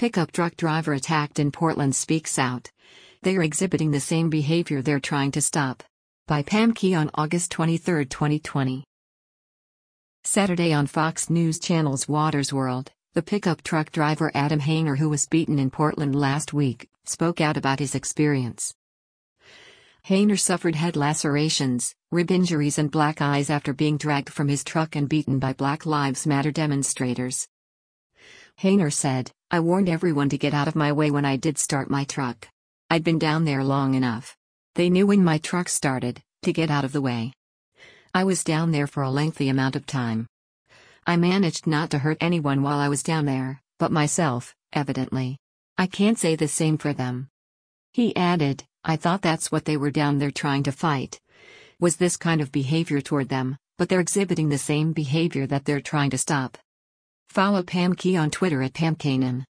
Pickup truck driver attacked in Portland speaks out. They are exhibiting the same behavior they're trying to stop. By Pam Key on August 23, 2020. Saturday on Fox News Channel's Watters World, the pickup truck driver Adam Hayner, who was beaten in Portland last week, spoke out about his experience. Hayner suffered head lacerations, rib injuries and black eyes after being dragged from his truck and beaten by Black Lives Matter demonstrators. Hayner said, "I warned everyone to get out of my way when I did start my truck. I'd been down there long enough. They knew when my truck started, to get out of the way. I was down there for a lengthy amount of time. I managed not to hurt anyone while I was down there, but myself, evidently. I can't say the same for them." He added, "I thought that's what they were down there trying to fight. Was this kind of behavior toward them, but they're exhibiting the same behavior that they're trying to stop." Follow Pam Key on Twitter at PamKanan.